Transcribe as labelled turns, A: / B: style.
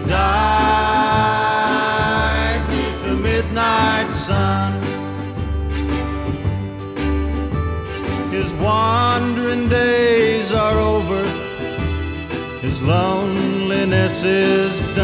A: died 'neath the midnight sun. His wandering days are over, his loneliness is done.